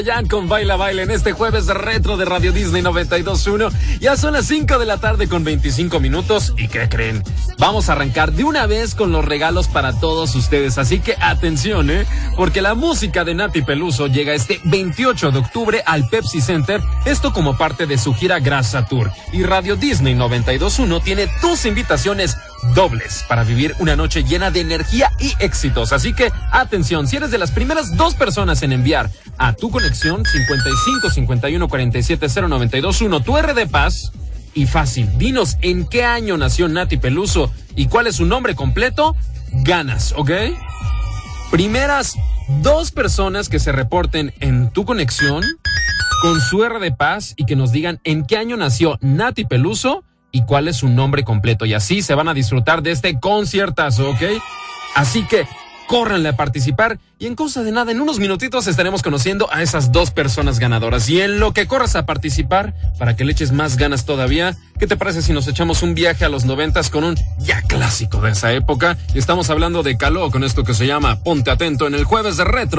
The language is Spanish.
Ya con Baila Baila en este jueves retro de Radio Disney 92.1. Ya son las 5 de la tarde con 25 minutos. ¿Y qué creen? Vamos a arrancar de una vez con los regalos para todos ustedes. Así que atención, porque la música de Nati Peluso llega este 28 de octubre al Pepsi Center. Esto como parte de su gira Grasa Tour. Y Radio Disney 92.1 tiene tus invitaciones dobles para vivir una noche llena de energía y éxitos. Así que atención, si eres de las primeras 2 personas en enviar a tu conexión 55 51 47 0921 tu RD Paz, y fácil, dinos en qué año nació Nati Peluso y cuál es su nombre completo, ganas, ¿ok? Primeras 2 personas que se reporten en tu conexión con su RD Paz y que nos digan en qué año nació Nati Peluso y cuál es su nombre completo, y así se van a disfrutar de este conciertazo, ¿ok? Así que córranle a participar y en cosa de nada, en unos minutitos estaremos conociendo a esas 2 personas ganadoras. Y en lo que corras a participar, para que le eches más ganas todavía, ¿qué te parece si nos echamos un viaje a los 90s con un ya clásico de esa época? Y estamos hablando de Caló con esto que se llama Ponte Atento en el jueves de retro.